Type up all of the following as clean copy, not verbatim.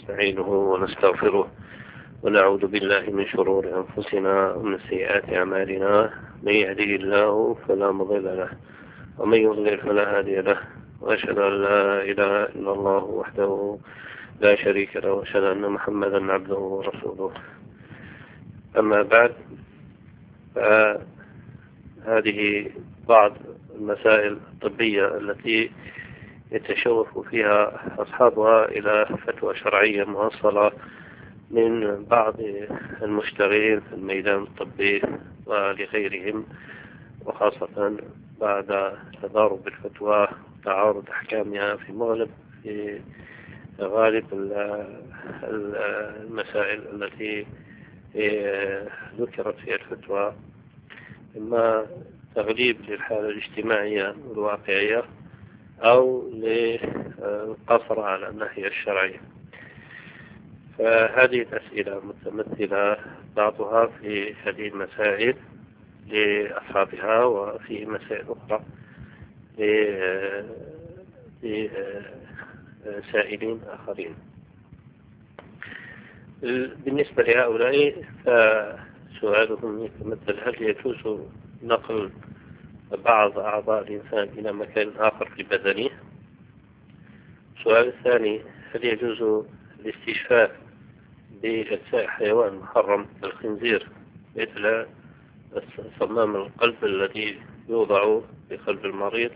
ونستعينه ونستغفره ونعوذ بالله من شرور أنفسنا ومن سيئات أعمالنا. من يهده الله فلا مضل له ومن يضلل فلا هادي له، وأشهد أن لا إله إلا الله وحده لا شريك له، وأشهد أن محمدا عبده ورسوله. أما بعد، فهذه بعض المسائل الطبية التي يتشوف فيها أصحابها إلى فتوى شرعية موصلة من بعض المشتغلين في الميدان الطبي ولغيرهم، وخاصة بعد تضارب الفتوى وتعارض أحكامها في غالب المسائل التي ذكرت في الفتوى، إما تغليب للحالة الاجتماعية الواقعية أو للقصر على الناحية الشرعية. فهذه الأسئلة متمثلة بعضها في هذه المسائل لأصحابها، وفي مسائل أخرى لسائلين آخرين. بالنسبة لهؤلاء فسؤالهم يتمثل: هل يجوز نقل بعض أعضاء الإنسان إلى مكان آخر في بدنه؟ السؤال الثاني: هل يجوز الاستشفاء بأجزاء حيوان محرم كالخنزير مثل صمام القلب الذي يوضع في قلب المريض،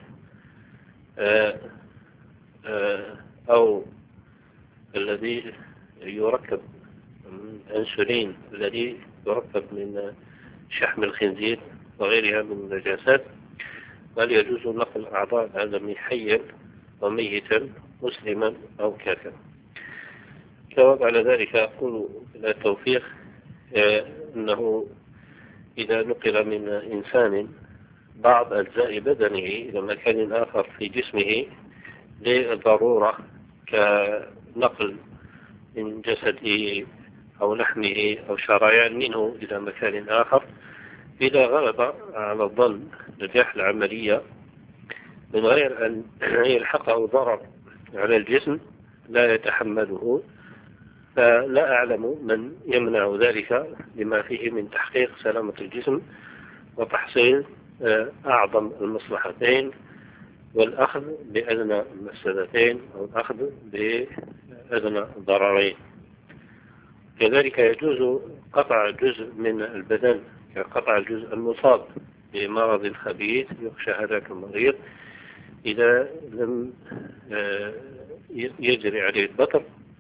أو الذي يركب الأنسولين الذي يركب من شحم الخنزير وغيرها من النجاسات؟ هل يجوز نقل أعضاء الآدمي حيا وميتا، مسلما أو كافرا؟ جواب على ذلك أقول بالتوفيق أنه إذا نقل من إنسان بعض أجزاء بدنه إلى مكان آخر في جسمه للضرورة، كنقل من جسده أو لحمه أو شريان منه إلى مكان آخر، إذا غلب على الظن نجاح العملية من غير أن يلحقه ضرر على الجسم لا يتحمله، فلا أعلم من يمنع ذلك لما فيه من تحقيق سلامة الجسم وتحصيل أعظم المصلحتين، والأخذ بأدنى المفسدتين أو الأخذ بأدنى الضررين. كذلك يجوز قطع جزء من البدن كقطع الجزء المصاب بمرض خبيث يخشى هذاك المريض إذا لم يجري عليه البتر،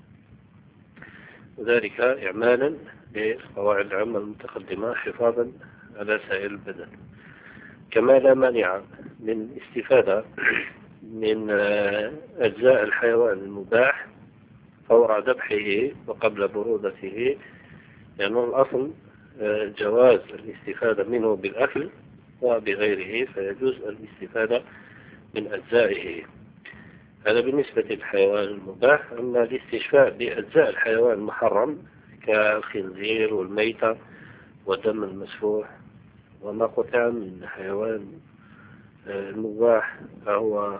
وذلك إعمالا للقواعد العامة المتقدمة حفاظا على سائر البدن. كما لا مانع من استفادة من أجزاء الحيوان المباح فور ذبحه وقبل برودته، لأنه الأصل جواز الاستفادة منه بالأكل وبغيره، فيجوز الاستفادة من أجزائه. هذا بالنسبة للحيوان المباح. أما الاستشفاء بأجزاء الحيوان المحرم كالخنزير والميتة والدم المسفوح وما قطع من حيوان المباح فهو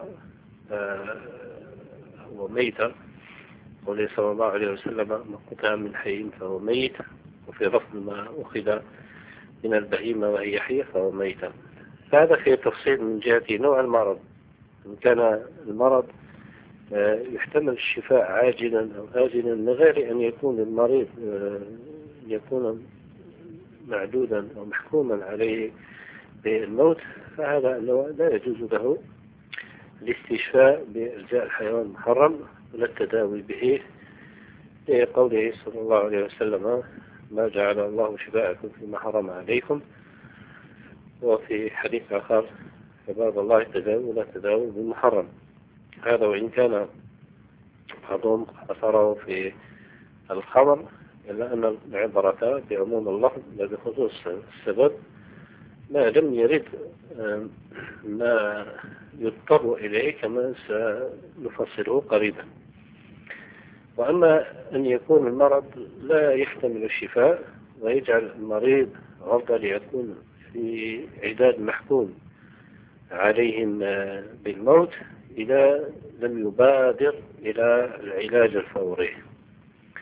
ميتة، قال صلى الله عليه وسلم: ما قطع من حي فهو ميت، وفي لفظ: ما أخذ من البهيمة وهي حية فهو ميتة. فهذا فيه تفصيل من جهة نوع المرض. إن كان المرض يحتمل الشفاء عاجلا أو آجلا من غير أن يكون المريض يكون معدودا أو محكوما عليه بالموت، فهذا لا يجوز له الاستشفاء بأجزاء الحيوان المحرم ولا التداوي به، لقوله صلى الله عليه وسلم: ما جعل الله شفاءكم فيما حرم عليكم. وفي حديث آخر: عباد الله التداوي ولا تداوي بالمحرم. هذا وإن كان بعضهم أثره في الخبر، إلا أن العبرة بعموم اللفظ لا بخصوص السبب، ما لم يرد ما يضطر إليه كما سنفصله قريبا. وأما أن يكون المرض لا يحتمل الشفاء ويجعل المريض عرضة ليكون في عداد محكوم عليهم بالموت إذا لم يبادر إلى العلاج الفوري.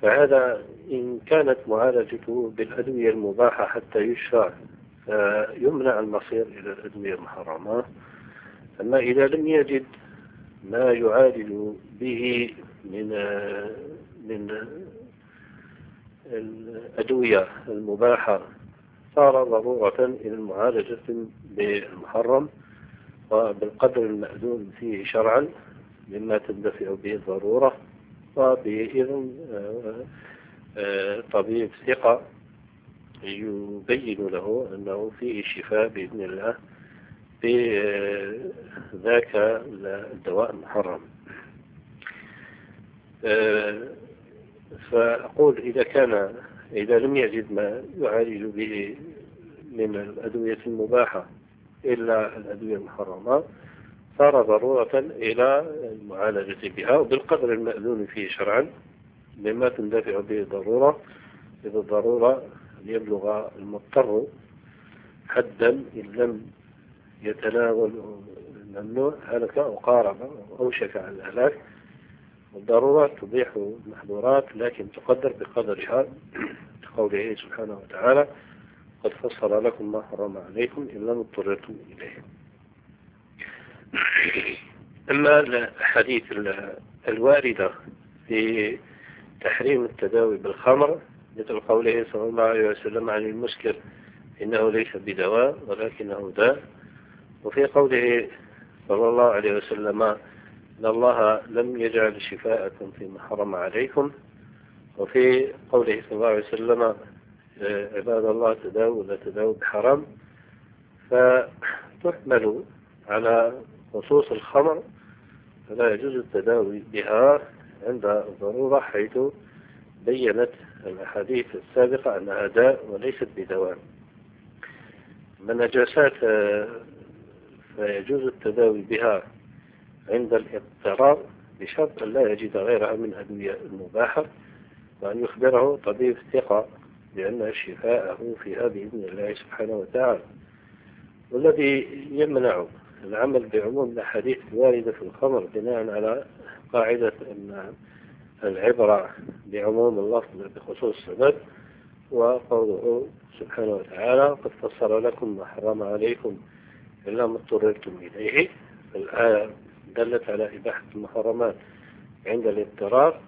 فهذا إن كانت معالجته بالأدوية المباحة حتى يشفى يمنع المصير إلى الأدوية المحرمة. أما إذا لم يجد ما يعالج به من الأدوية المباحة صار ضرورة إلى المعالجة بالمحرم وبالقدر المأذون فيه شرعا مما تندفع به الضرورة، وبإذن طبيب ثقة يبين له أنه فيه شفاء بإذن الله بذاك الدواء المحرم. فأقول إذا لم يجد ما يعالج به من الأدوية المباحة إلا الأدوية المحرمة صار ضرورة إلى المعالجة بها وبالقدر المأذون فيه شرعا مما تندفع به الضرورة، إذا الضرورة يبلغ المضطر حدا إن لم يتناول الممنوع هلك أو قارب أو أوشك على الهلاك. والضرورات تبيح المحظورات لكن تقدر بقدرها، قوله سبحانه وتعالى: قد فصل لكم ما حرم عليكم إلا ما اضطررتم إليه. أما الحديث الواردة في تحريم التداوي بالخمر مثل قوله صلى الله عليه وسلم عن المسكر إنه ليس بدواء ولكنه داء، وفي قوله صلى الله عليه وسلم إن الله لم يجعل شفاءكم فيما حرم عليكم، وفي قوله صلى الله عليه وسلم عباد الله تداووا لا تداووا بحرام، فتحمل على خصوص الخمر فلا يجوز التداوي بها عند الضرورة، حيث بيّنت الأحاديث السابقة أنها داء وليست بدواء. من النجاسات فيجوز التداوي بها عند الاضطرار بشرط أن لا يجد غيرها من أدوية المباحة، وأن يخبره طبيب ثقة بأن شفاءه فيها بإذن الله سبحانه وتعالى. والذي يمنع العمل بعموم الأحاديث الواردة في الخمر بناء على قاعدة أن العبرة بعموم اللفظ بخصوص السبب، وقوله سبحانه وتعالى: قد فصل لكم ما حرم عليكم إلا ما اضطررتم إليه. الآية دلت على إباحة المحرمات عند الاضطرار،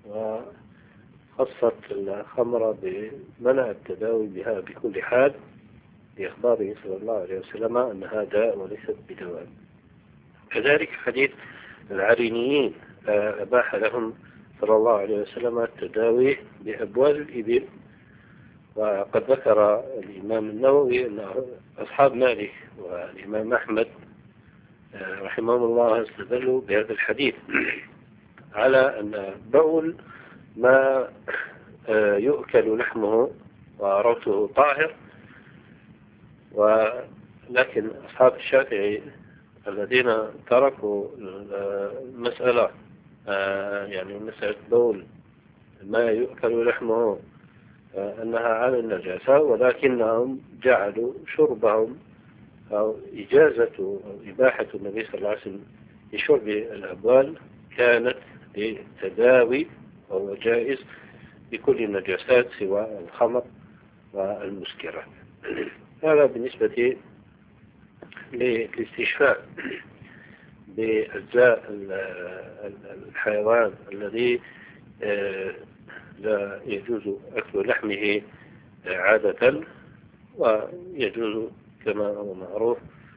وخصت الخمر بمنع التداوي بها بكل حال لإخباره صلى الله عليه وسلم أنها داء وليست بدواء. كذلك حديث العرينيين أباح لهم صلى الله عليه وسلم التداوي بأبوال الإبل، وقد ذكر الإمام النووي أن أصحاب مالك والإمام أحمد رحمهم الله استدلوا بهذا الحديث على أن بول ما يؤكل لحمه وروثه طاهر، ولكن أصحاب الشافعي الذين تركوا المسألة يعني مسألة بول ما يؤكل لحمه أنها على النجاسة، ولكنهم جعلوا شربهم أو إجازة أو إباحة النبي صلى الله عليه وسلم لشرب الأبوال كانت للتداوي وهو جائز بكل النجاسات سوى الخمر والمسكرات. هذا بالنسبة للاستشفاء بأجزاء الحيوان الذي لا يجوز أكل لحمه عادة، ويجوز كما هو معروف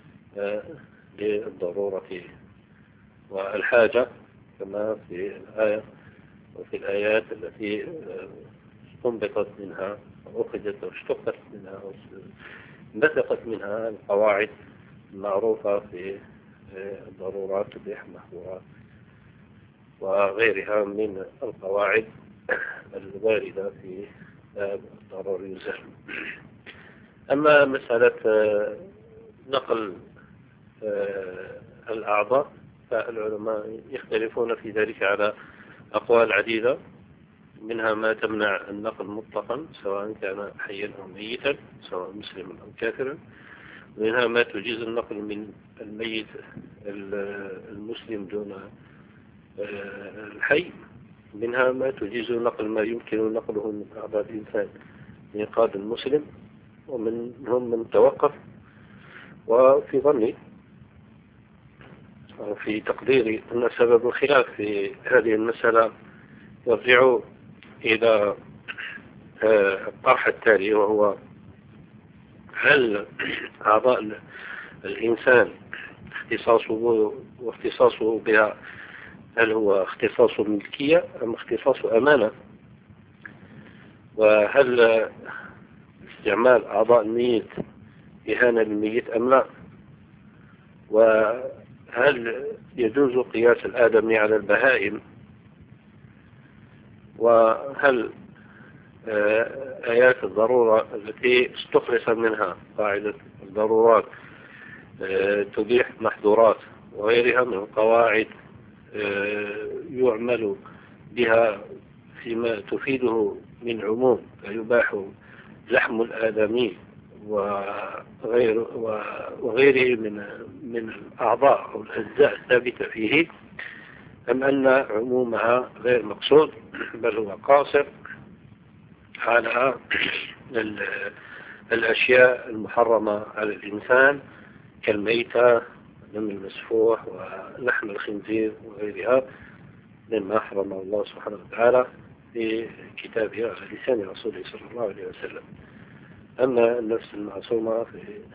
للضرورة والحاجة كما في الآية وفي الآيات التي استنبطت منها وأخذت واشتقت منها نسقت منها القواعد المعروفة في الضرورات تبيح المحظورات وغيرها من القواعد الواردة في الضرر يزال. أما مسألة نقل الأعضاء فالعلماء يختلفون في ذلك على أقوال عديدة، منها ما تمنع النقل مطلقا سواء كان حيا أو ميتا، سواء مسلما أو كافرا، ومنها ما تجيز النقل من الميت المسلم دون الحي، منها ما تجيز نقل ما يمكن نقله من أعضاء الإنسان من إنقاذ المسلم، ومنهم من توقف. وفي ظني في تقديري أن سبب الخلاف في هذه المسألة يرجع إلى الطرح التالي، وهو: هل أعضاء الإنسان واختصاصه بها، هل هو اختصاص ملكية أم اختصاص أمانة؟ وهل استعمال أعضاء الميت إهانة للميت أم لا؟ وهل يجوز قياس الآدمي على البهائم؟ وهل آيات الضرورة التي استخلص منها قاعدة الضرورات تبيح محظورات وغيرها من القواعد يعمل بها فيما تفيده من عموم، فيباح لحم الآدمي وغيره من الأعضاء أو الأجزاء الثابتة فيه، أم أن عمومها غير مقصود بل هو قاصر على الأشياء المحرمة على الإنسان كالميتة، دم المسفوح، ولحم الخنزير وغيرها مما حرمه الله سبحانه وتعالى في كتابه على لسان رسوله صلى الله عليه وسلم. أما النفس المعصومة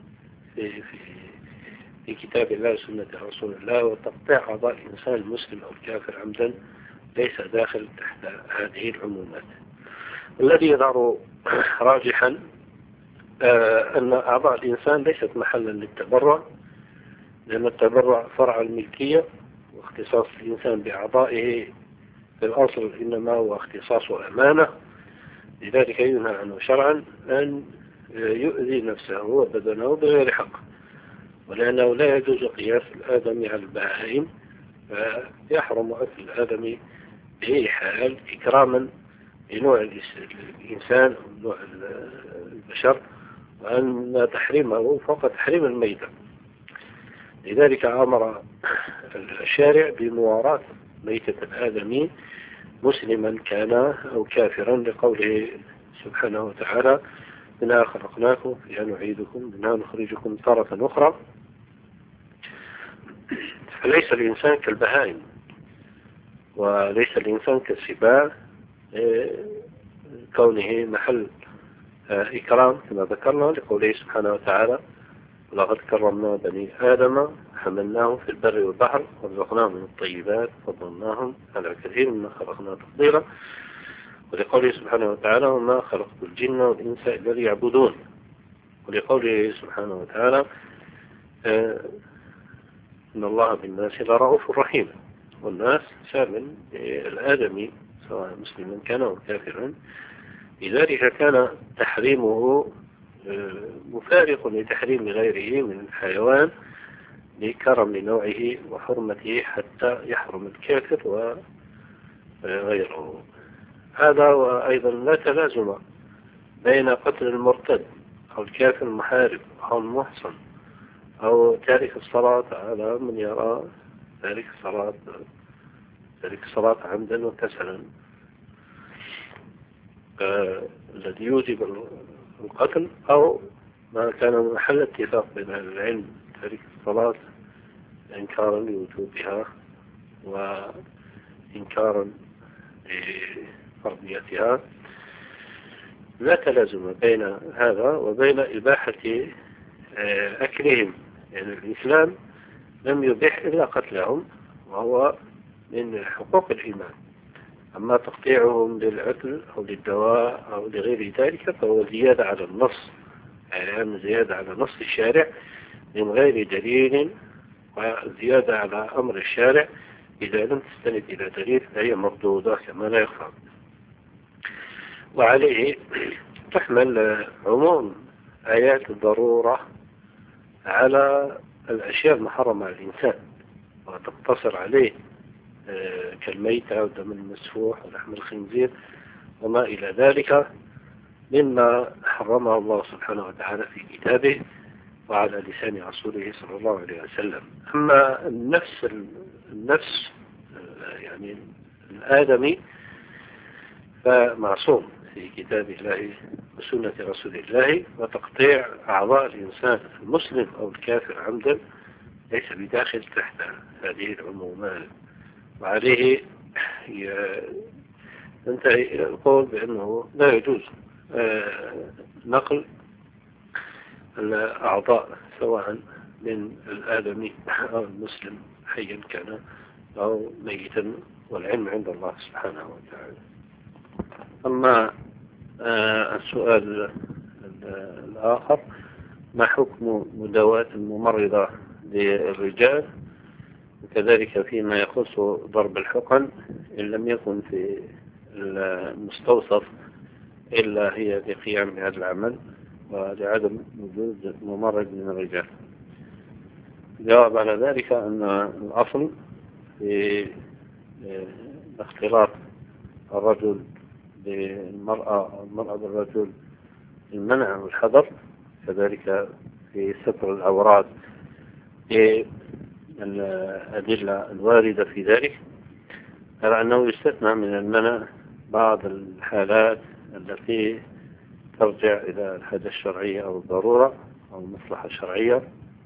في كتاب الله وسنة رسول الله، وتقطيع أعضاء الإنسان المسلم أو الكافر عمدا ليس داخل تحت هذه العمومات. الذي يظهر راجحا أن أعضاء الإنسان ليست محلا للتبرع، لأن التبرع فرع الملكية، واختصاص الإنسان بأعضائه في الأصل إنما هو اختصاص أمانة. لذلك ينهى عنه شرعا أن يؤذي نفسه وبدنه بغير حق، ولأنه لا يجوز قياس الآدمي على البهائم، فيحرم أكل الآدمي بأي حال إكراما لنوع الإنسان أو نوع البشر، وأن تحريمه فوق تحريم الميتة. لذلك أمر الشارع بمواراة ميتة الآدمي مسلما كان أو كافرا، لقوله سبحانه وتعالى: منها خلقناكم فيها نعيدكم منها نخرجكم تارة أخرى. فليس الإنسان كالبهائم، وليس الإنسان كالسباع، كونه محل إكرام كما ذكرنا، لقوله سبحانه وتعالى: ولقد كرمنا بني آدم حملناهم في البر والبحر ورزقناهم من الطيبات وفضلناهم على كثير مما خلقنا تفضيلا. ولقوله سبحانه وتعالى: وما خلقت الجن والإنس إلا ليعبدون. ولقوله سبحانه وتعالى: إن الله بالناس لرؤوف رحيم. والناس شامل الآدمي سواء مسلما كان أو كافرا. لذلك كان تحريمه مفارق لتحريم غيره من الحيوان لكرم نوعه وحرمته حتى يحرم الكافر وغيره. هذا وأيضا لا تلازم بين قتل المرتد أو الكافر المحارب أو المحصن أو تارك الصلاة على من يرى تارك الصلاة عمدا وكسلا، الذي يوجب القتل، أو ما كان محل اتفاق بين أهل العلم تارك الصلاة إنكارا لوجوبها وإنكارا لفرضيتها. لا تلازم بين هذا وبين إباحة أكلهم، يعني الإسلام لم يبيح إلا قتلهم، وهو من حقوق الإيمان. أما تقطيعهم للأكل أو للدواء أو لغير ذلك فهو زيادة على النص، يعني زيادة على نص الشارع من غير دليل، وزيادة على أمر الشارع إذا لم تستند إلى دليل فهي مردودة كما لا يخفى. وعليه تحمل عموم آيات الضرورة على الأشياء المحرمة على الإنسان، وتقتصر عليه كالميتة ودم المسفوح ولحم الخنزير وما إلى ذلك مما حرمه الله سبحانه وتعالى في كتابه وعلى لسان رسوله صلى الله عليه وسلم. أما النفس يعني الآدمي فمعصوم في كتاب الله وسنة رسول الله، وتقطيع أعضاء الإنسان المسلم أو الكافر عمدا ليس بداخل تحت هذه العمومات. وعليه ينتهي إلى القول بأنه لا يجوز نقل الأعضاء سواء من الآدمي أو المسلم حيا كان أو ميتا، والعلم عند الله سبحانه وتعالى. أما السؤال الآخر: ما حكم مداواة الممرضة للرجال، وكذلك فيما يخص ضرب الحقن إن لم يكن في المستوصف إلا هي لقيام بهذا العمل ولعدم وجود ممرض من الرجال؟ جواب على ذلك أن الأصل في اختلاط الرجل بالمرأة، المرأة بالرجل، المنع والحظر، كذلك في ستر العورات الأدلة الواردة في ذلك، على أنه يستثنى من المنع بعض الحالات التي ترجع إلى الحاجة الشرعية أو الضرورة أو المصلحة الشرعية،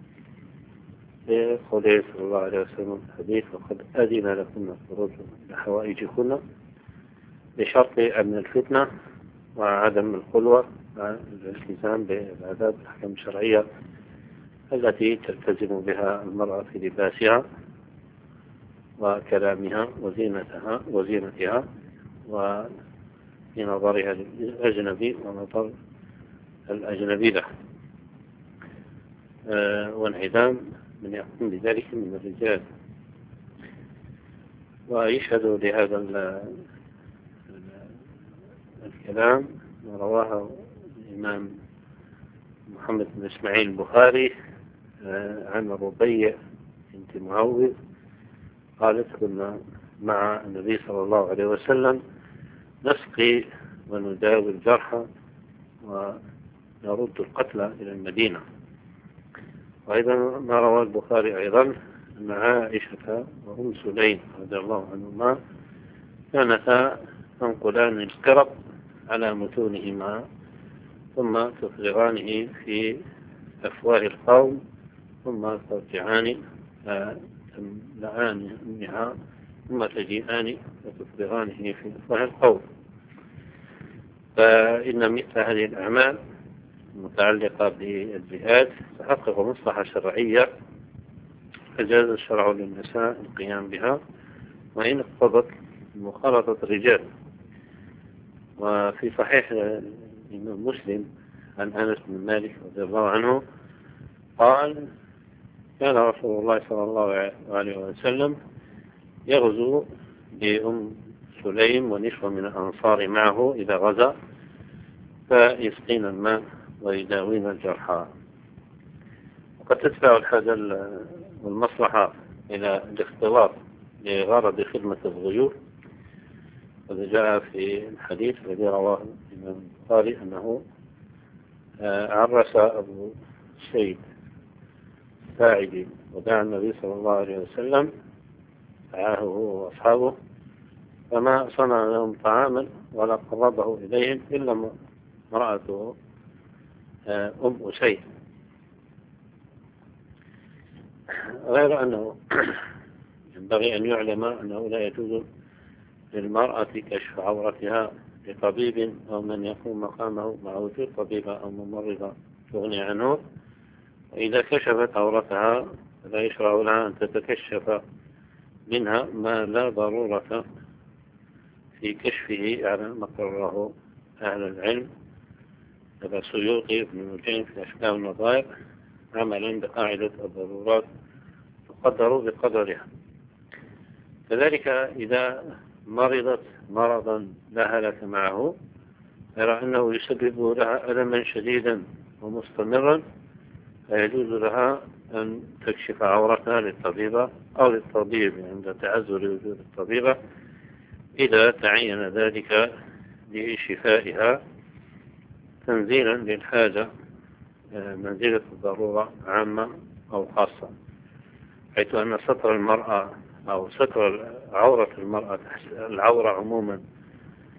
قوله صلى الله عليه وسلم في الحديث: وقد أذن لكم الخروج لحوائجكن، بشرط أمن الفتنة وعدم الخلوة مع الالتزام بالآداب والأحكام الشرعية التي تلتزم بها المرأة في لباسها وكلامها وزينتها وفي نظرها للأجنبي ونظر الأجنبي له، وانعدام من يقوم بذلك من الرجال. ويشهد لهذا الكلام ما رواه الإمام محمد بن إسماعيل البخاري عن ربيع بنت معوذ قالت: كنا مع النبي صلى الله عليه وسلم نسقي ونداوي الجرحى ونرد القتلى إلى المدينة. وأيضا ما روى البخاري أيضا أن عائشة وأم سليم رضي الله عنهما كانتا تنقلان الكرب على متونهما ثم تفرغانه في أفواه القوم ثم ترجعان تملعان أمها ثم تجيئان وتفرغانه في أفواه القوم. فإن مثل هذه الأعمال المتعلقة بالجهاد تحقق مصلحة شرعية فجاز الشرع للنساء القيام بها وإن اقتضت مخالطة الرجال. وفي صحيح الإمام مسلم عن أنس بن مالك رضي الله عنه قال: كان رسول الله صلى الله عليه وسلم يغزو بأم سليم ونسوة من الأنصار معه إذا غزا فيسقين الماء ويداوين الجرحى. وقد تدفع الحاجة والمصلحة إلى الاختلاط لغرض خدمة الضيوف، وذا جاء في الحديث الذي رواه الإمام البخاري أنه عرس أبو سيد ساعدي ودعا النبي صلى الله عليه وسلم، دعاه هو وأصحابه، فما صنع لهم طعاما ولا قربه إليهم إلا امرأته أم أسيد، غير أنه ينبغي أن يعلم أنه لا يجوز للمرأة كشف عورتها لطبيب أو من يقوم مقامه مع وجود طبيبة أو ممرضة تغني عنه. وإذا كشفت عورتها فلا يشرع لها أن تتكشف منها ما لا ضرورة في كشفه على ما قرره أهل العلم هذا السيوطي ابن نجيم في أشكال النظائر عملا بقاعدة الضرورات تقدر بقدرها. كذلك إذا مرضت مرضا لا هلك معه يرى أنه يسبب لها ألما شديدا ومستمرا فيجوز لها أن تكشف عورتها للطبيبة أو للطبيب عند تعذر وجود الطبيبة إذا تعين ذلك لشفائها تنزيلا للحاجة منزلة الضرورة عامة أو خاصة، حيث أن ستر المرأة أو ستر عورة المرأة العورة عموما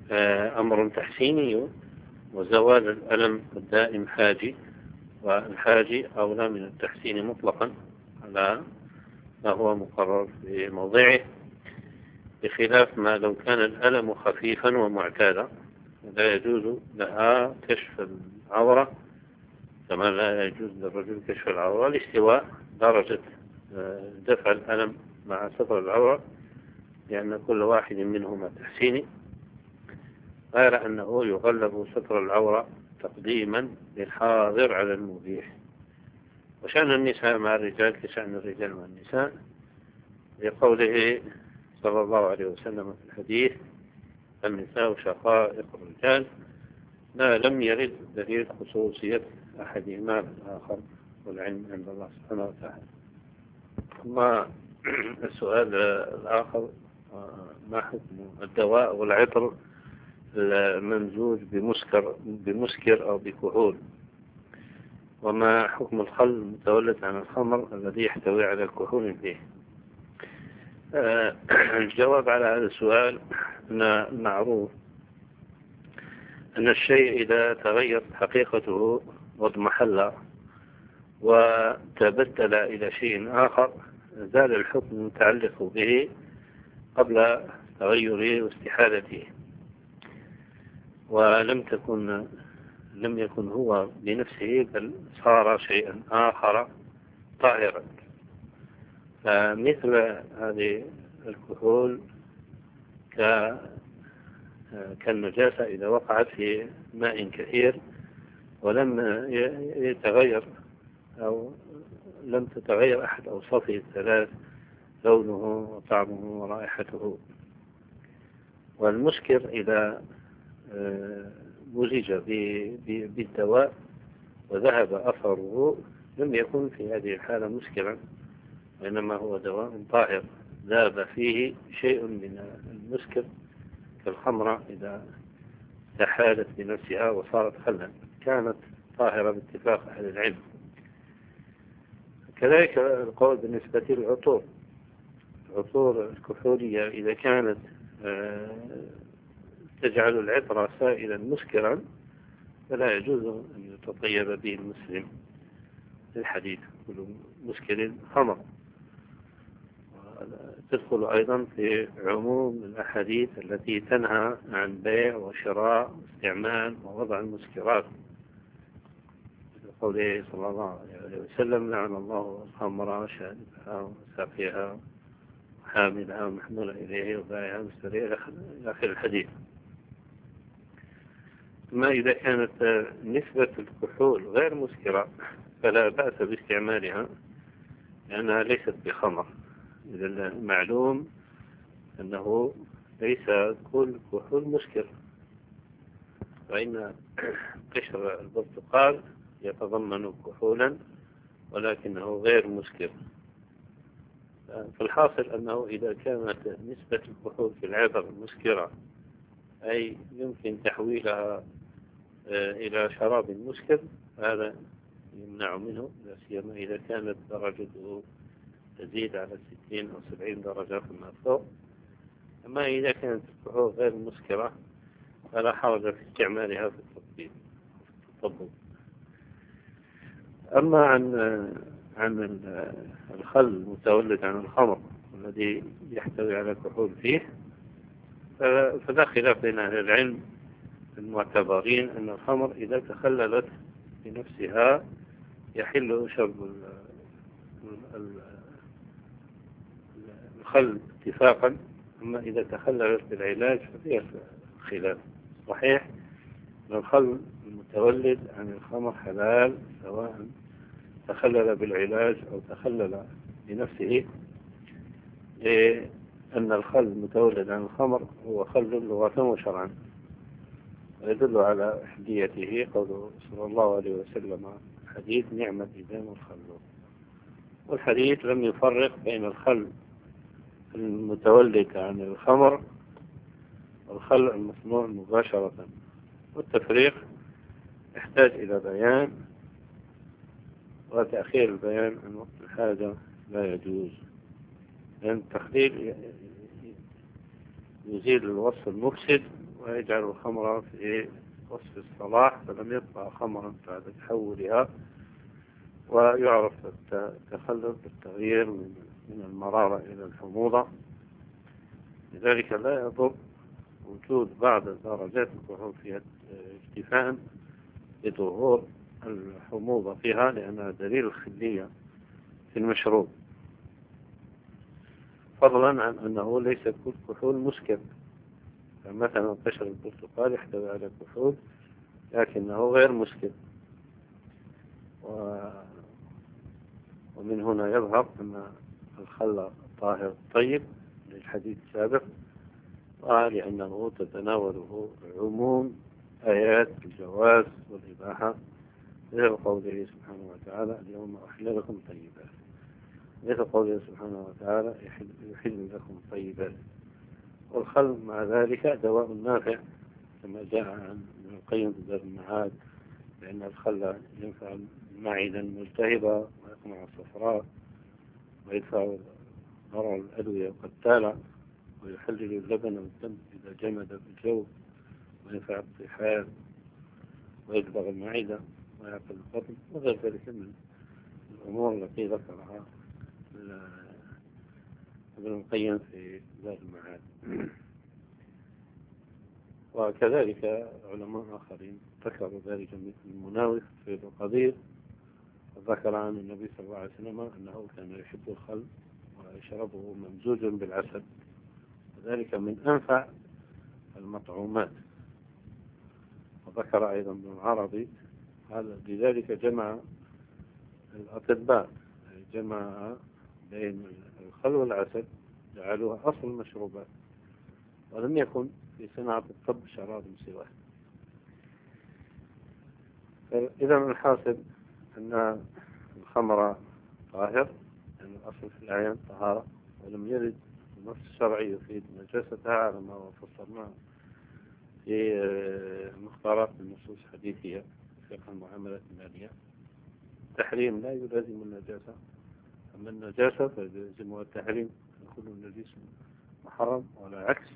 أمر تحسيني، وزوال الألم الدائم حاجي، والحاجي أولى من التحسين مطلقا على ما هو مقرر في موضعه، بخلاف ما لو كان الألم خفيفا ومعتادا لا يجوز لها كشف العورة، كما لا يجوز للرجل كشف العورة لاستواء درجة دفع الألم مع ستر العورة، لأن كل واحد منهما تحسيني، غير أنه يغلب ستر العورة تقديما للحاضر على المبيح. وشأن النساء مع الرجال كشأن الرجال مع النساء، لقوله صلى الله عليه وسلم في الحديث: النساء شقائق الرجال، ما لم يرد دليل خصوصية أحدهما الآخر، والعلم عند الله سبحانه وتعالى. ثم السؤال الآخر: ما حكم الدواء والعطر الممزوج بمسكر أو بكحول؟ وما حكم الخل المتولد عن الخمر الذي يحتوي على الكحول فيه؟ الجواب على هذا السؤال أن معروف أن الشيء إذا تغير حقيقته واضمحل وتبدل إلى شيء آخر زال الحكم المتعلق به قبل تغيره واستحالته، لم يكن هو بنفسه، بل صار شيئا آخر طاهرا. فمثل هذه الكحول كالنجاسة إذا وقعت في ماء كثير ولم يتغير أو لم تتغير أحد أوصافه الثلاث: لونه وطعمه ورائحته. والمسكر إذا مزج بالدواء وذهب أثره لم يكن في هذه الحالة مسكرا، وإنما هو دواء طاهر ذاب فيه شيء من المسكر، كالخمرة إذا تحالت بنفسها وصارت خلا كانت طاهرة باتفاق أهل العلم. كذلك القول بالنسبة للعطور. العطور الكحولية إذا كانت تجعل العطر سائلا مسكرا فلا يجوز أن يتطيب به المسلم، للحديث: كل مسكر خمر. تدخل أيضا في عموم الأحاديث التي تنهى عن بيع وشراء واستعمال ووضع المسكرات، قوله صلى الله عليه وسلم: لعن الله الخمر وشاربها وساقيها وحاملها ومحمولة إليه وبائعها ومشتريها إلى آخر الحديث. ما إذا كانت نسبة الكحول غير مسكرة فلا بأس باستعمالها، لأنها ليست بخمر. إذا معلوم أنه ليس كل كحول مسكر، فإن قشر البرتقال يتضمن كحولا ولكنه غير مسكر. فالحاصل أنه إذا كانت نسبة الكحول في العطر مسكرة، أي يمكن تحويلها إلى شراب مسكر، هذا يمنع منه، لا سيما إذا كانت درجته تزيد على 60 أو 70 درجة فيما فوق. أما إذا كانت الكحول غير مسكرة فلا حرج في استعمالها في التطبيق. أما عن الخل المتولد عن الخمر الذي يحتوي على كحول فيه، فلا خلاف بين أهل العلم المعتبرين أن الخمر إذا تخللت بنفسها يحل شرب الخل اتفاقا. أما إذا تخللت بالعلاج ففيها خلاف. صحيح أن الخل المتولد عن الخمر حلال، سواء تخلل بالعلاج أو تخلل بنفسه، لأن الخل المتولد عن الخمر هو خل لغة وشرعا، ويدل على أحديته قوله صلى الله عليه وسلم: حديث نعم الإدام الخل. والحديث لم يفرق بين الخل المتولد عن الخمر والخل المصنوع مباشرة، والتفريق يحتاج إلى بيان، وتأخير البيان عن وقت الحاجة لا يجوز، لأن التخليل يزيل الوصف المفسد ويجعل الخمر في وصف الصلاح، فلم يبقى خمرا بعد تحولها، ويعرف التخلف بالتغيير من المرارة إلى الحموضة. لذلك لا يضر وجود بعض درجات الكحول فيها اكتفاء بظهور الحموضة فيها، لأنها دليل الخلية في المشروب، فضلا عن أنه ليس كل كحول مسكر. فمثلا قشر البرتقال يحتوي على كحول لكنه غير مسكر، ومن هنا يظهر أن الخل طاهر طيب للحديث السابق، ولأنه تتناوله عموم آيات الجواز والإباحة، مثل قوله سبحانه وتعالى اليوم أحل لكم طيبات، مثل قوله سبحانه وتعالى يحل لكم طيبات. والخل مع ذلك دواء نافع، كما جاء عن ابن القيم في زاد المعاد بأن الخل ينفع المعدة الملتهبة ويقمع الصفراء ويدفع ضرر الأدوية القتالة ويحلل اللبن والدم إذا جمد في الجو وينفع الطحال ويدبغ المعدة ويعقل البطن وغير ذلك من الأمور التي ذكرها ابن القيم في زاد المعاد. وكذلك علماء آخرين ذكروا ذلك مثل المناوي في القدير، وذكر عن النبي صلى الله عليه وسلم أنه كان يحب الخل ويشربه ممزوجا بالعسل، وذلك من أنفع المطعومات. وذكر أيضا ابن العربي لذلك جمع الأطباء، جمع بين الخل والعسل، جعلوها أصل المشروبات، ولم يكن في صناعة الطب شراب سواه. إذا الحاصل أن الخمر طاهر، يعني الأصل في الأعيان طهارة، ولم يرد النص الشرعي يفيد نجاستها على ما فسرناه في مختارات النصوص الحديثية في فقه المعاملات المالية. التحريم لا يلازم النجاسة، أما النجاسة فيلزمها التحريم، كل نجس محرم ولا عكس.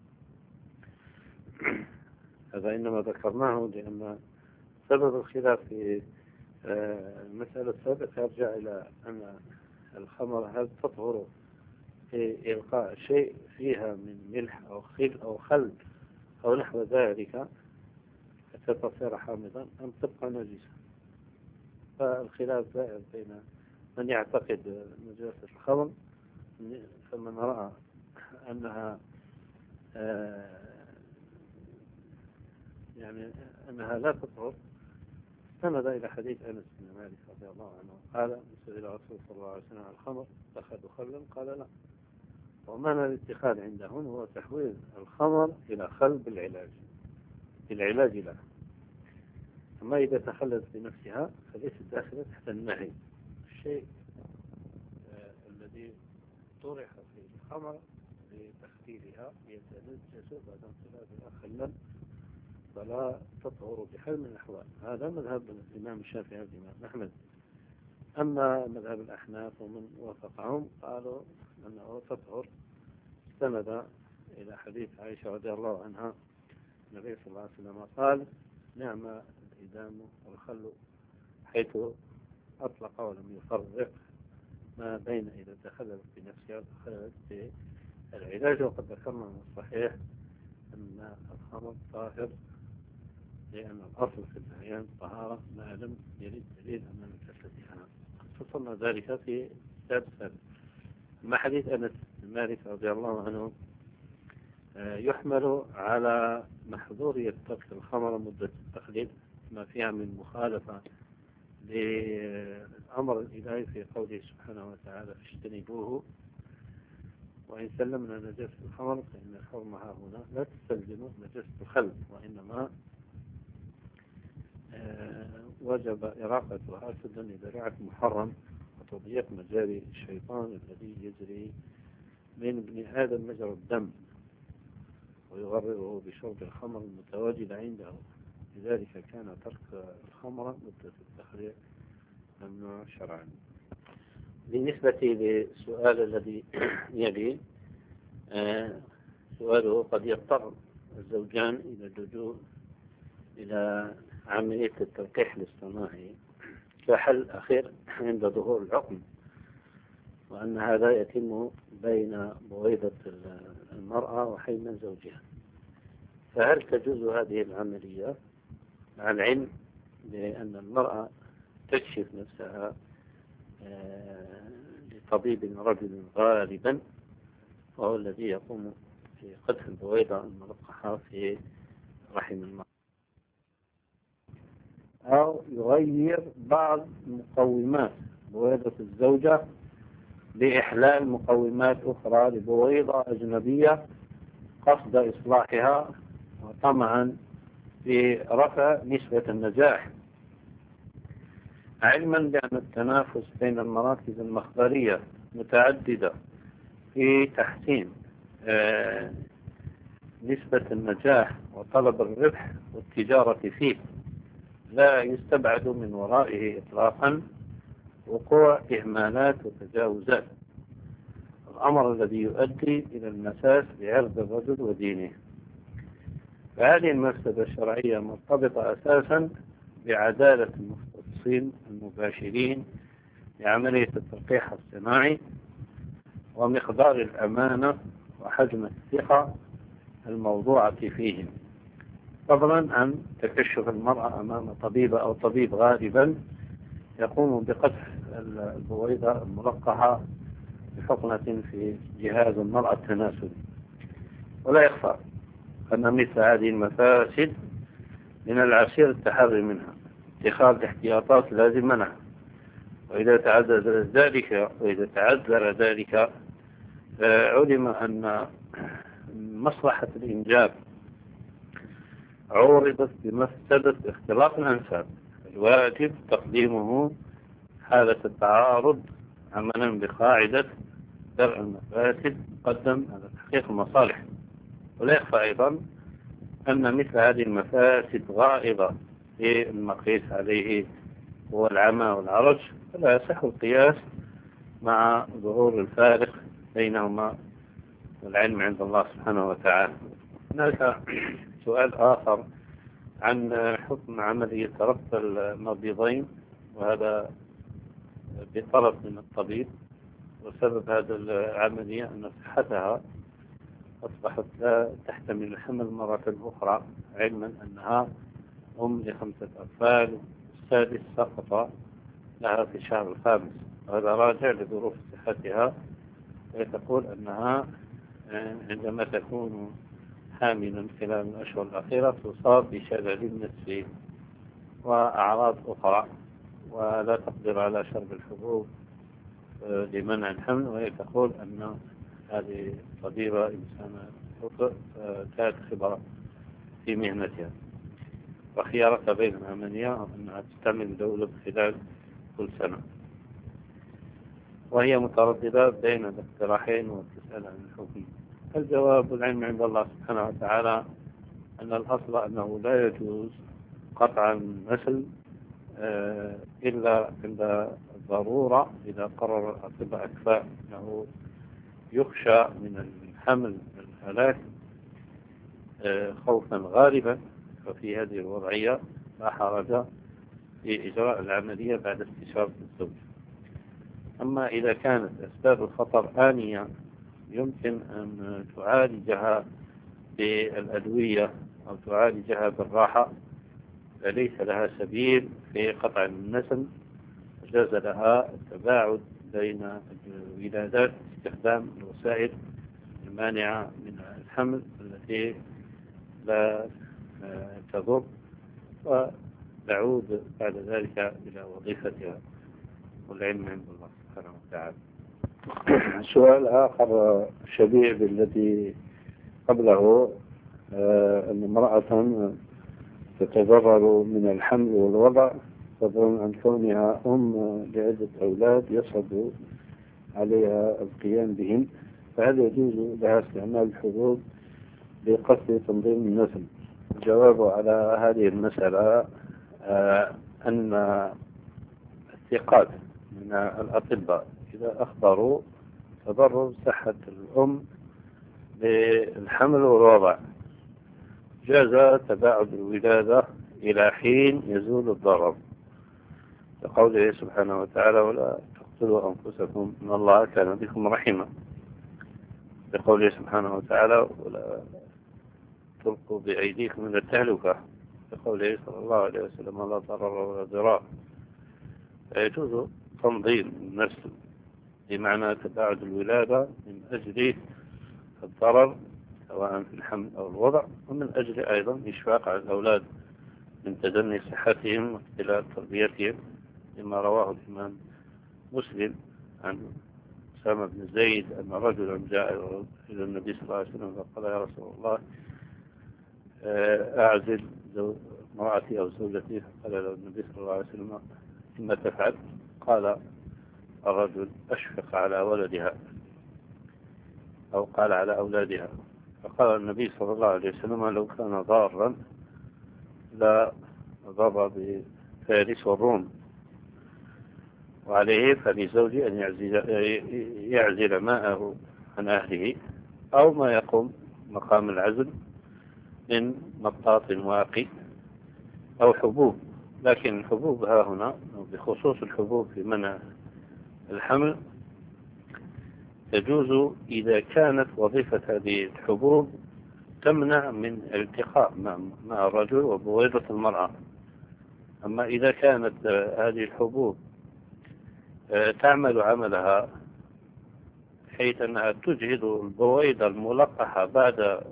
هذا إنما ذكرناه لأن سبب الخلاف في المسألة السابقة يرجع إلى أن الخمر هل تطهر في إلقاء شيء فيها من ملح أو خل أو خل أو نحو ذلك حتى تصير حامضا أم تبقى نجسة. فالخلاف دائر بين من يعتقد نجاسة الخمر، فمن رأى أنها يعني أنها لا تطهر استند إلى حديث أنس بن مالك رضي الله عنه قال سئل الرسول صلى الله عليه وسلم عن الخمر اتخذوا خلا قال لا. ومعنى الاتخاذ عندهم هو تحويل الخمر إلى خل بالعلاج له. أما إذا تخلت بنفسها فليست داخلة تحت النهي. الشيء الذي طرح في الخمر لتخليلها يتنجس بعد انقلابها خلا فلا تطهر بحال من الأحوال. هذا مذهب الإمام الشافعي والإمام أحمد. أما مذهب الأحناف ومن وافقهم قالوا أنه تطهر، استند إلى حديث عائشة رضي الله عنها النبي صلى الله عليه وسلم قال نعم الإدام والخل، حيث أطلق ولم يفرق ما بين إذا تخللت بنفسها وتخللت بالعلاج. وقد ذكرنا من الصحيح أن الخمر طاهر، لأن الأصل في الأعيان طهارة ما لم يرد دليل أمام نجاستها. فصلنا ذلك في كتاب السابق. أما حديث أنس بن مالك رضي الله عنه يحمل على محظورية ترك الخمر مدة التخليل، ما فيها من مخالفة للأمر الإلهي في قوله سبحانه وتعالى فاجتنبوه. وإن سلمنا نجاسة الخمر فإن الحرمة هنا لا تستلزم نجاسة الخل، وإنما وجب إراقتها سدا لذريعة محرم وتضييق مجاري الشيطان الذي يجري من ابن آدم مجرى الدم ويغرره بشرب الخمر المتواجد عنده. لذلك كان ترك الخمر مدة التخليل ممنوع شرعا. بالنسبة للسؤال الذي يلي، سؤاله قد يضطر الزوجان إلى اللجوء إلى عملية التلقيح الاصطناعي كحل أخير عند ظهور العقم، وأن هذا يتم بين بويضة المرأة وحيمن زوجها. فهل تجوز هذه العملية مع العلم بأن المرأة تكشف نفسها لطبيب رجل غالبا، وهو الذي يقوم في قدح البويضة الملقحة في رحم المرأة، أو يغير بعض مقومات بويضة الزوجة بإحلال مقومات أخرى لبويضة أجنبية قصد إصلاحها وطمعا في رفع نسبة النجاح، علما بأن التنافس بين المراكز المخبرية متعددة في تحسين نسبة النجاح وطلب الربح والتجارة فيه، لا يستبعد من ورائه إطلاقا وقوع إهمالات وتجاوزات، الأمر الذي يؤدي إلى المساس بعرض الرجل ودينه. فهذه المفسدة الشرعية مرتبطة أساسا بعدالة المختصين المباشرين بعملية التلقيح الصناعي ومقدار الأمانة وحجم الثقة الموضوعة فيهم، فضلا عن تكشف المرأة أمام طبيب أو طبيب غالبا يقوم بقدح البويضة الملقحة بحقنة في جهاز المرأة التناسلي. ولا يخفى أن مثل هذه المفاسد من العسير التحري منها، اتخاذ احتياطات لازمة لها، وإذا تعذر ذلك علم أن مصلحة الإنجاب عورضت بمفسدة اختلاط الأنساب، الواجب تقديمه حالة التعارض عملا بقاعدة درء المفاسد مقدم على تحقيق المصالح. ولا يخفى أيضا أن مثل هذه المفاسد غائضة في المقيس عليه هو العمى والعرج، فلا يصح القياس مع ظهور الفارق بينهما والعلم عند الله سبحانه وتعالى. هناك سؤال آخر عن حكم عملية ربط المبيضين، وهذا بطلب من الطبيب، وسبب هذه العملية أن صحتها أصبحت لا تحتمل الحمل مرة أخرى، علما أنها أم ل5 أطفال، السادس سقط لها في الشهر الخامس، وهذا راجع لظروف صحتها، وتقول أنها عندما تكون حاملا خلال الأشهر الأخيرة تصاب بشلل نصفي وأعراض أخرى، ولا تقدر على شرب الحبوب لمنع الحمل، وهي تقول أن هذه طبيبة إنسانة ذات خبرة في مهنتها، وخيارتها بين العملية وأنها تستعمل دولة خلال كل سنة، وهي مترددة بين الاقتراحين وتسأل عن الحكم. الجواب العلم عند الله سبحانه وتعالى أن الأصل أنه لا يجوز قطع النسل إلا عند الضرورة، إذا قرر الأطباء أكفاء أنه يخشى من الحمل الهلاك خوفا غالبا، ففي هذه الوضعية لا حرج في إجراء العملية بعد استشارة الزوج. أما إذا كانت أسباب الخطر آنية يمكن أن تعالجها بالأدوية أو تعالجها بالراحة، فليس لها سبيل في قطع النسل، جاز لها التباعد بين الولادات باستخدام الوسائل المانعة من الحمل التي لا تضر، وتعود بعد ذلك إلى وظيفتها، والعلم عند الله سبحانه وتعالى. سؤال آخر شبيه بالذي قبله، أن امرأة تتضرر من الحمل والوضع فضلا عن كونها أم لعدة أولاد يصعب عليها القيام بهم، فهل يجوز لها استعمال الحبوب بقصد تنظيم النسل؟ الجواب على هذه المسألة أن الثقات من الأطباء إذا أخبروا تضرر صحة الأم بالحمل والوضع جاز تباعد الولادة إلى حين يزول الضرر، لقوله سبحانه وتعالى: ولا تقتلوا أنفسكم إن الله كان بكم رحيما، لقوله سبحانه وتعالى: ولا تلقوا بأيديكم إلى التهلكة، لقوله صلى الله عليه وسلم: لا ضرر ولا ضرار. فيجوز تنظيم النفس بمعنى تباعد الولادة من أجل الضرر سواء في الحمل أو الوضع، ومن أجل أيضا إشفاق على الأولاد من تدني صحتهم واختلال تربيتهم، لما رواه الإمام مسلم عن أسامة بن زيد أن رجلا جاء إلى النبي صلى الله عليه وسلم فقال: يا رسول الله، أعزل امرأتي أو زوجتي. فقال له النبي صلى الله عليه وسلم: ثم تفعل؟ قال الرجل: أشفق على ولدها، أو قال على أولادها. فقال النبي صلى الله عليه وسلم: لو كان ضارا لا ضر بفارس والروم، وعليه فلزوج أن يعزل ماءه عن أهله، أو ما يقوم مقام العزل من مطاط واقي أو حبوب. لكن الحبوب ها هنا بخصوص الحبوب في منع الحمل تجوز إذا كانت وظيفة هذه الحبوب تمنع من الالتقاء مع الرجل وبويضة المرأة. أما إذا كانت هذه الحبوب تعمل عملها حيث أنها تجهد البويضة الملقحة بعد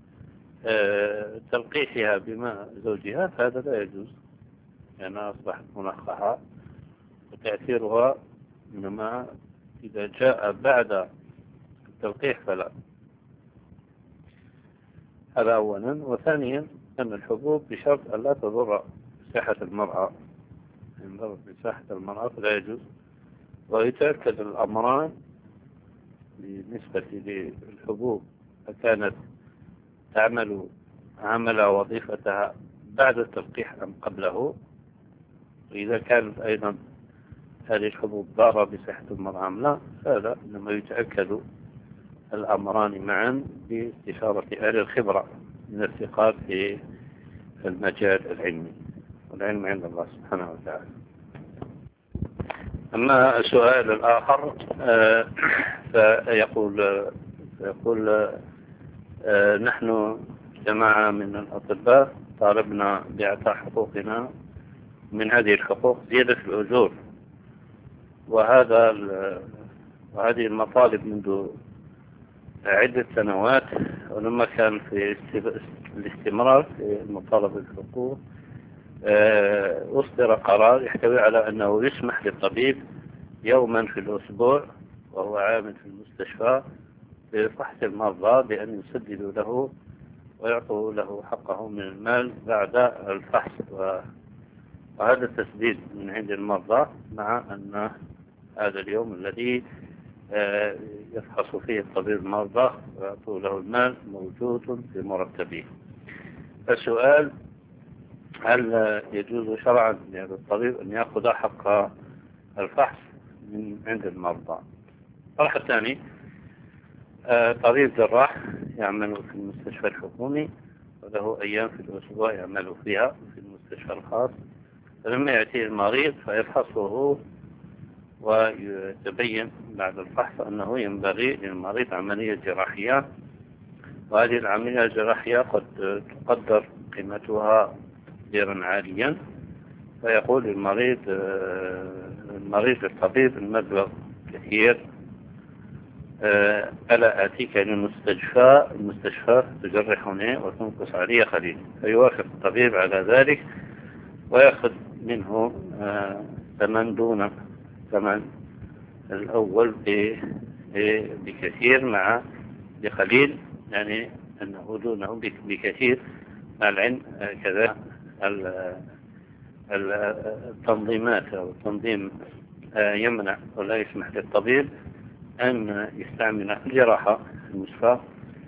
تلقيحها بماء زوجها، فهذا لا يجوز، لأنها أصبحت ملقحة وتأثيرها إنما إذا جاء بعد التلقيح فلا. هذا أولا. وثانيا أن الحبوب بشرط أن لا تضر بصحة المرأة، إن ضرت بصحة المرأة فلا يجوز. ويتأكد الأمران بالنسبة للحبوب فكانت تعمل عمل وظيفتها بعد التلقيح أم قبله، وإذا كانت أيضا هذه الحبوب ضارة بصحة المرأة أم لا، فهذا إنما يتأكد الأمران معا باستشارة أهل الخبرة من الثقات في المجال العلمي، والعلم عند الله سبحانه وتعالى. أما السؤال الآخر فيقول نحن جماعة من الأطباء طالبنا بإعطاء حقوقنا، من هذه الحقوق زيادة الأجور، وهذه المطالب منذ عدة سنوات، ولما كان في الاستمرار في المطالبة بالحقوق أصدر قرار يحتوي على أنه يسمح للطبيب يوما في الأسبوع وهو عامل في المستشفى بفحص المرضى بأن يسددوا له ويعطوا له حقه من المال بعد الفحص، وهذا التسديد من عند المرضى، مع أن هذا اليوم الذي يفحص فيه الطبيب المرضى ويعطوا له المال موجود في مرتبه. السؤال: هل يجوز شرعا لهذا الطبيب أن يأخذ حق الفحص من عند المرضى؟ الطرح الثاني: طبيب جراح يعمل في المستشفى الحكومي وله أيام في الأسبوع يعمل فيها في المستشفى الخاص، فلما يأتيه المريض فيفحصه ويتبين بعد الفحص أنه ينبغي للمريض عملية جراحية، وهذه العملية الجراحية قد تقدر قيمتها تقديرا عاليا، فيقول المريض للطبيب: المبلغ كثير، ألا آتيك المستشفى تجرحني وتنقص علي قليل. فيوافق الطبيب على ذلك ويأخذ منه ثمن دون ثمن الأول بكثير مع بقليل، يعني أنه دونه بكثير، مع العلم كذا التنظيمات أو التنظيم يمنع ولا يسمح للطبيب أن يستعمل الجراحة في المستشفى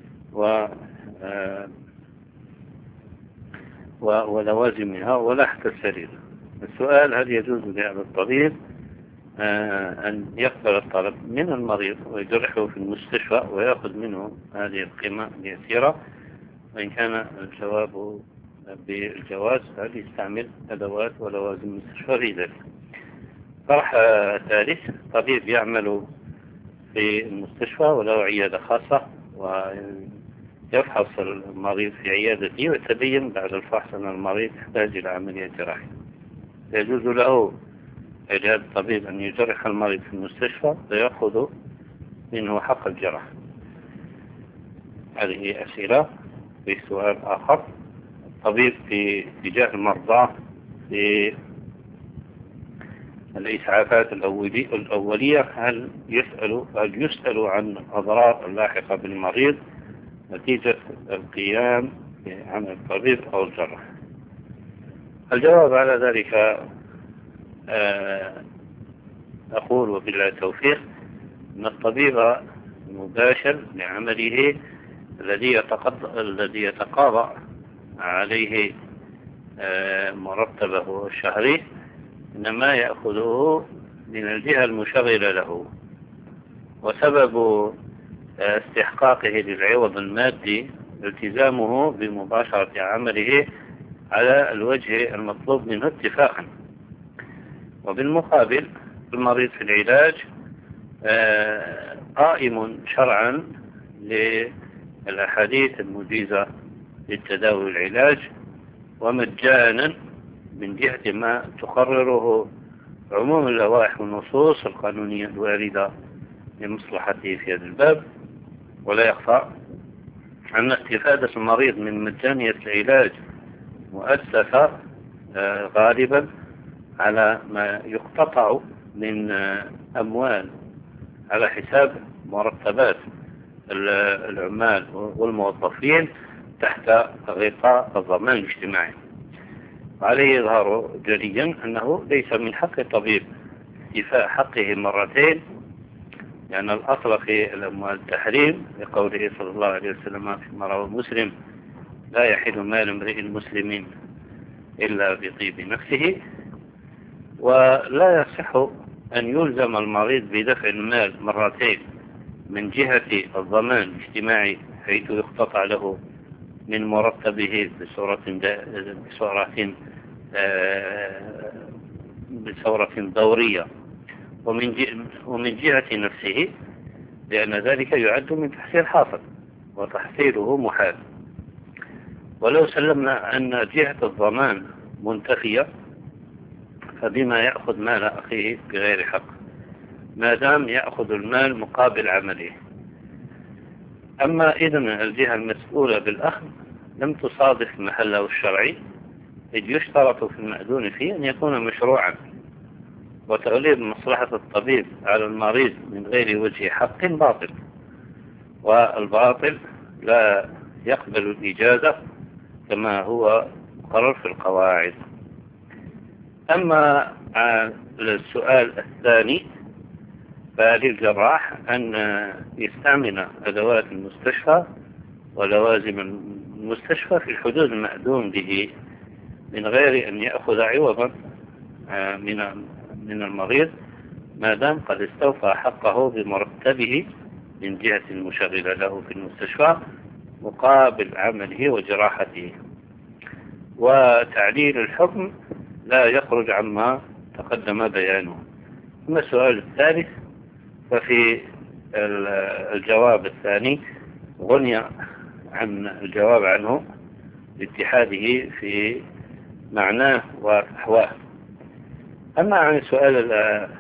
ولوازمها ولا حتى السرير. السؤال: هل يجوز لهذا الطبيب أن يقبل الطلب من المريض ويجرحه في المستشفى ويأخذ منه هذه القيمة اليسيرة وإن كان الجواب بالجواز فليستعمل أدوات ولوازم المستشفى في ذلك. طرح ثالث: طبيب يعمل في المستشفى وله عيادة خاصة ويفحص المريض في عيادته ويتبين بعد الفحص أن المريض يحتاج إلى عملية جراحية. يجوز له إيجاد الطبيب أن يجرح المريض في المستشفى ويأخذ منه حق الجراح. هذه أسئلة. في سؤال آخر: الطبيب في اتجاه المرضى في الإسعافات الأولية هل يسأل عن الأضرار اللاحقة بالمريض نتيجة القيام بعمل الطبيب أو الجراح؟ الجواب على ذلك أقول وبالله التوفيق أن الطبيب المباشر لعمله الذي يتقاضى عليه مرتبه الشهري إنما يأخذه من الجهة المشغلة له، وسبب استحقاقه للعوض المادي التزامه بمباشرة عمله على الوجه المطلوب منه اتفاقا. وبالمقابل المريض في العلاج قائم شرعا للأحاديث المجيزة للتداوي والعلاج ومجانا من جهة ما تقرره عموم اللوائح والنصوص القانونية الواردة لمصلحته في هذا الباب. ولا يخفى أن استفادة المريض من مجانية العلاج مؤسسة غالبا على ما يقتطع من أموال على حساب مرتبات العمال والموظفين تحت غطاء الضمان الاجتماعي. وعليه يظهر جليا أنه ليس من حق الطبيب استيفاء حقه مرتين، لأن الأصل في الأموال التحريم لقوله صلى الله عليه وسلم فيما رواه مسلم: لا يحل مال امرئ مسلم إلا بطيب نفسه. ولا يصح أن يلزم المريض بدفع المال مرتين من جهة الضمان الاجتماعي حيث يقتطع له من مرتبه بصورة دورية، ومن جهة نفسه، لأن ذلك يعد من تحصيل حاصل وتحصيله محال. ولو سلمنا أن جهة الضمان منتفية فبما يأخذ مال أخيه بغير حق ما دام يأخذ المال مقابل عمله. أما إذن الجهة المسؤولة بالأخذ لم تصادف محله الشرعي، إذ يشترط في المأذون فيه أن يكون مشروعا، وتغليب مصلحة الطبيب على المريض من غير وجه حق باطل، والباطل لا يقبل الإجازة كما هو مقرر في القواعد. أما السؤال الثاني فللجراح أن يستعمل أدوات المستشفى ولوازم المستشفى في الحدود المأذون به من غير أن يأخذ عوضا من المريض ما دام قد استوفى حقه بمرتبه من جهة المشغلة له في المستشفى مقابل عمله وجراحته. وتعليل الحكم لا يخرج عما تقدم بيانه. أما السؤال الثالث ففي الجواب الثاني غني عن الجواب عنه لاتحاده في معناه وفحواه. أما عن السؤال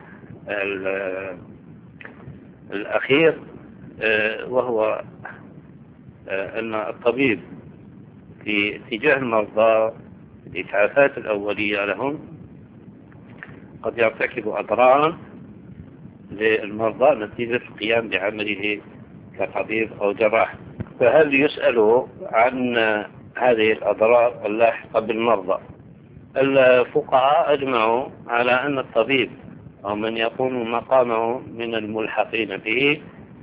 الأخير وهو أن الطبيب في اتجاه المرضى الإسعافات الأولية لهم قد يرتكب أضرارا للمرضى نتيجة القيام بعمله كطبيب أو جراح، فهل يسأل عن هذه الأضرار اللاحقة بالمرضى؟ الفقهاء أجمعوا على أن الطبيب أو من يقوم مقامه من الملحقين به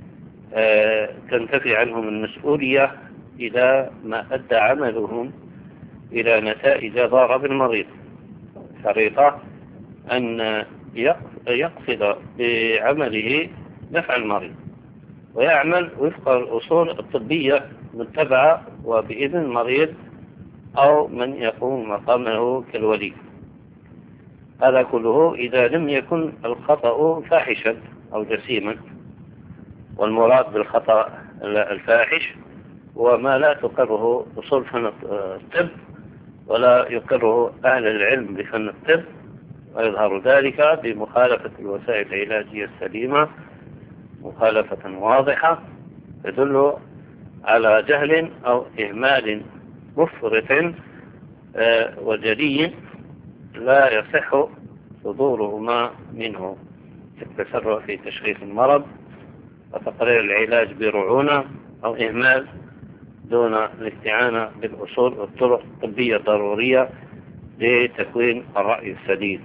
تنتفي عنهم المسؤولية إذا ما أدى عملهم إلى نتائج ضارة بالمريض، شريطة أن يقصد بعمله نفع المريض ويعمل وفق الأصول الطبية متبعة وبإذن المريض أو من يقوم مقامه كالولي. هذا كله إذا لم يكن الخطأ فاحشا أو جسيما، والمراد بالخطأ الفاحش وما لا تقره أصول فن الطب ولا يقره أهل العلم بفن الطب، ويظهر ذلك بمخالفة الوسائل العلاجية السليمة مخالفة واضحة تدل على جهل أو إهمال مفرط وجلي لا يصح صدورهما منه، التسرع في تشخيص المرض وتقرير العلاج برعونة أو إهمال دون الاستعانة بالأصول والطرق الطبية الضرورية لتكوين الرأي السديد.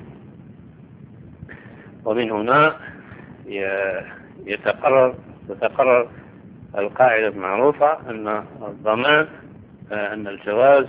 ومن هنا تتقرر القاعدة المعروفة أن الضمان أن الجواز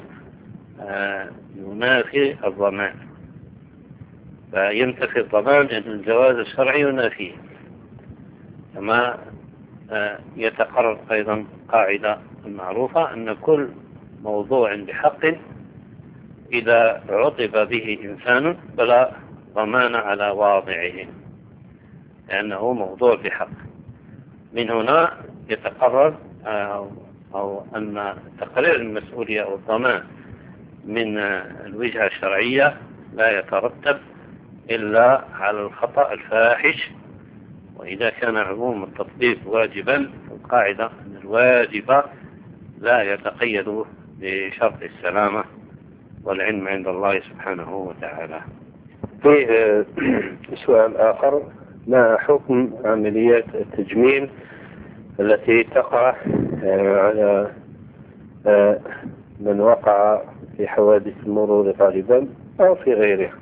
ينافي الضمان، فينتفي الضمان لأن الجواز الشرعي ينافيه. كما يتقرر أيضا قاعدة المعروفة أن كل موضوع بحق إذا عطب به إنسان فلا ضمان على واضعه لأنه موضوع بحق. من هنا يتقرر أو أن تقرير المسؤولية أو الضمان من الوجهة الشرعية لا يترتب إلا على الخطأ الفاحش. وإذا كان عموم التطبيق واجبا القاعدة أن الواجب لا يتقيد بشرط السلامة، والعلم عند الله سبحانه وتعالى. في سؤال آخر: ما حكم عمليات التجميل التي تقع على من وقع في حوادث المرور غالبا أو في غيرها؟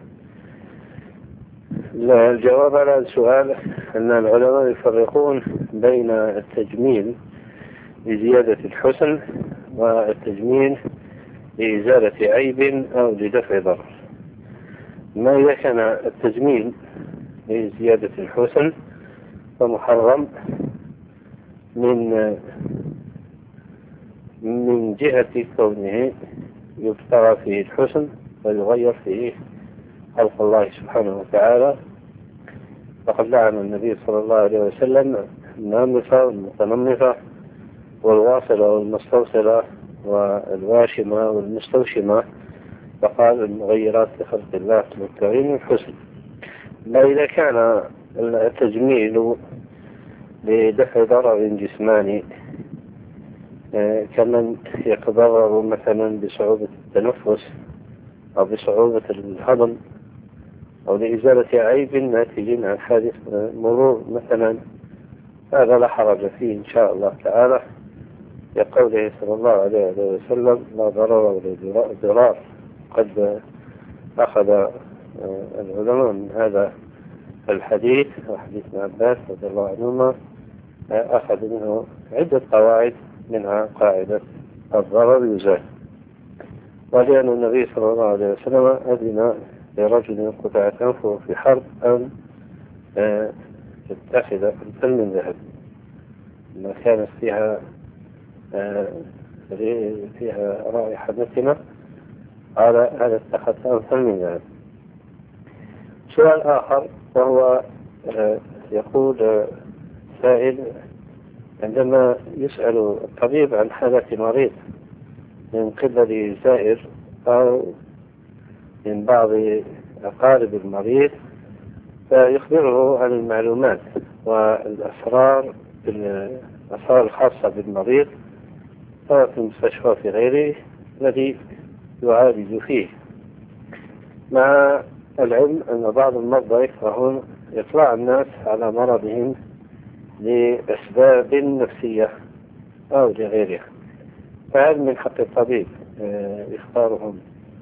الجواب على السؤال أن العلماء يفرقون بين التجميل لزيادة الحسن والتجميل لإزالة عيب أو لدفع ضرر. ما إذا كان التجميل لزيادة الحسن فمحرم من جهة كونه يبتغى فيه الحسن ويغير فيه خلق الله سبحانه وتعالى، فقد لعن النبي صلى الله عليه وسلم النامصة والمتنمصة والواصلة والمستوصلة والواشمة والمستوشمة، فقال المغيرات لخلق الله مبتغين الحسن. ما إذا كان التجميل لدفع ضرر جسماني كمن يتضرر مثلا بصعوبة التنفس أو بصعوبة الهضم أو لإزالة عيب ناتج عن حادث مرور مثلا، هذا لا حرج فيه إن شاء الله تعالى، لقوله صلى الله عليه وسلم: لا ضرر ولا ضرار. قد أخذ العلماء من هذا الحديث وحديث ابن عباس رضي الله عنهما أخذ منه عدة قواعد، منها قاعدة الضرر يزال. ولأن النبي صلى الله عليه وسلم أذن لرجل قطعت أنفه في حرب أن يتخذ أنفا من ذهب ما كانت فيها رائحة نتنة، قال هذا اتخذ أنفا من ذهب. سؤال آخر وهو يقول سائل: عندما يسأل الطبيب عن حالة مريض من قبل زائر أو من بعض أقارب المريض فيخبره عن المعلومات والأسرار الخاصة بالمريض سواء في المستشفى في غيره الذي يعالج فيه، مع العلم أن بعض المرضى يكرهون إطلاع الناس على مرضهم لأسباب نفسية أو لغيرها، فهل من حق الطبيب إخبارهم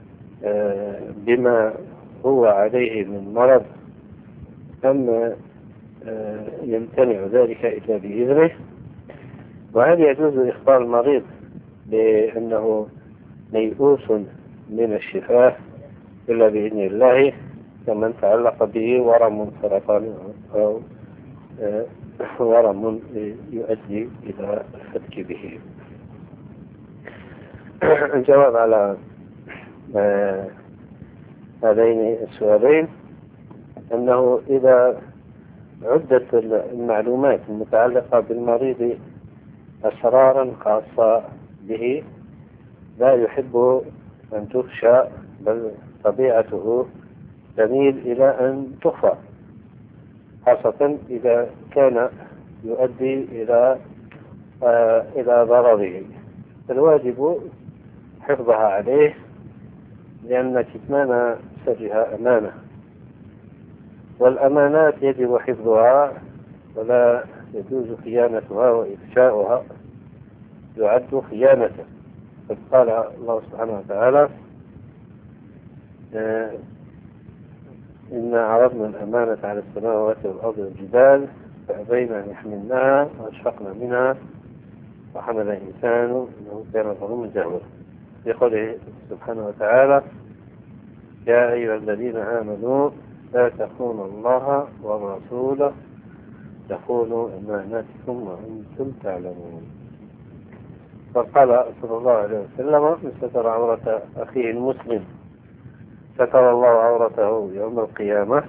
بما هو عليه من مرض أم يمتنع ذلك إلا بإذنه؟ وهل يجوز إخبار المريض بأنه ميؤوس من الشفاء إلا بإذن الله كمن تعلق به ورم سرطاني أو ورم يؤدي إلى الفتك به؟ الجواب على هذين السؤالين أنه إذا عدت المعلومات المتعلقة بالمريض أسرارا خاصة به لا يحب أن تفشى، بل طبيعته تميل إلى أن تخفى، خاصة إذا كان يؤدي إلى ضرره، فالواجب حفظها عليه، لأن كتمان سرها أمانة، والأمانات يجب حفظها ولا يجوز خيانتها، وإفشاؤها يعد خيانة. قد قال الله سبحانه وتعالى: إنا عرضنا الأمانة على السماوات والأرض والجبال فأبين أن يحملنها وأشفقنا منها وحمل الإنسان إنه كان ظلوما جهولا. في قوله سبحانه وتعالى: يا أيها الذين آمنوا لا تخونوا الله ورسوله تخونوا أماناتكم وأنتم تعلمون. فقال صلى الله عليه وسلم: من ستر عورة أخيه المسلم ستر الله عورته يوم القيامة.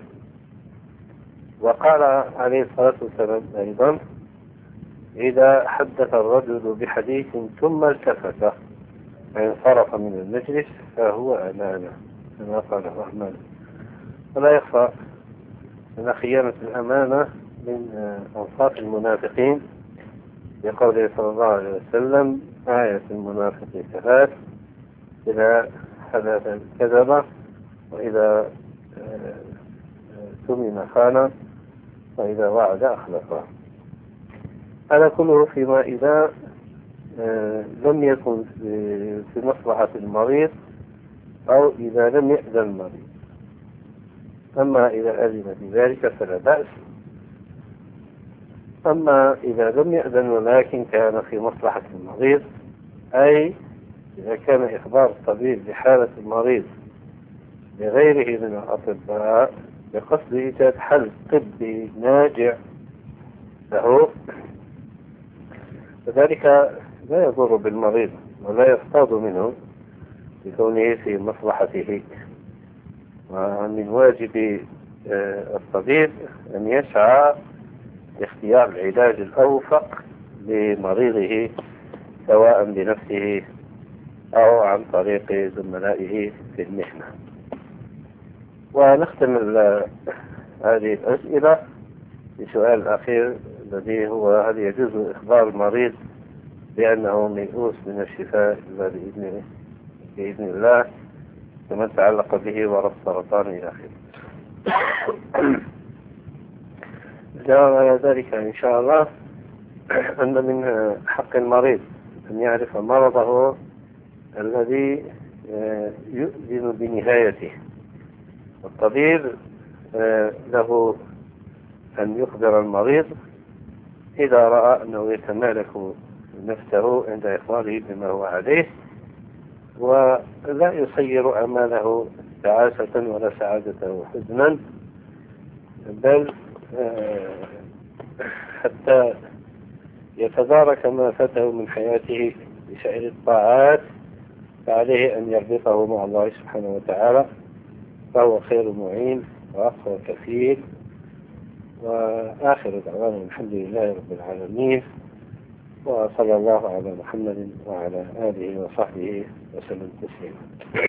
وقال عليه الصلاة والسلام أيضا: إذا حدث الرجل بحديث ثم التفت فانصرف من المجلس فهو أمانة، كما قال الرحمن. ولا يخفى أن خيانة الأمانة من أوصاف المنافقين، بقوله صلى الله عليه وسلم: آية المنافق ثلاث: إذا حدث كذب، وإذا ثمن خان، وإذا وعد أخلف. هذا كله فيما إذا لم يكن في مصلحة المريض، أو إذا لم يأذن المريض. أما إذا أذن بذلك فلا بأس. أما إذا لم يأذن ولكن كان في مصلحة المريض، أي إذا كان إخبار الطبيب بحالة المريض لغيره من الأطباء بقصد إيجاد حل طبي ناجع له، فذلك لا يضر بالمريض ولا يصطاد منه بكونه في مصلحته. ومن واجب الطبيب أن يسعى لاختيار العلاج الأوفق لمريضه، سواء بنفسه أو عن طريق زملائه في المهنة. ونختم هذه الأسئلة بسؤال الأخير الذي هو: هل يجوز إخبار المريض بأنه ميؤوس من الشفاء إلا بإذن الله، ومن تعلق به ورد سرطان إلى آخره؟ الجواب على ذلك إن شاء الله أن من حق المريض أن يعرف مرضه الذي يؤذن بنهايته، والطبيب له أن يخبر المريض إذا رأى أنه يتمالك نفسه عند إخباره بما هو عليه، ولا يصير أماله تعاسة ولا سعادة وحزنا، بل حتى يتدارك ما فاته من حياته بسائر الطاعات، فعليه أن يربطه مع الله سبحانه وتعالى، فهو خير معين وأقوى كفيل. وآخر دعوانا الحمد لله رب العالمين، وصلى الله على محمد وعلى آله وصحبه وسلم تسليما.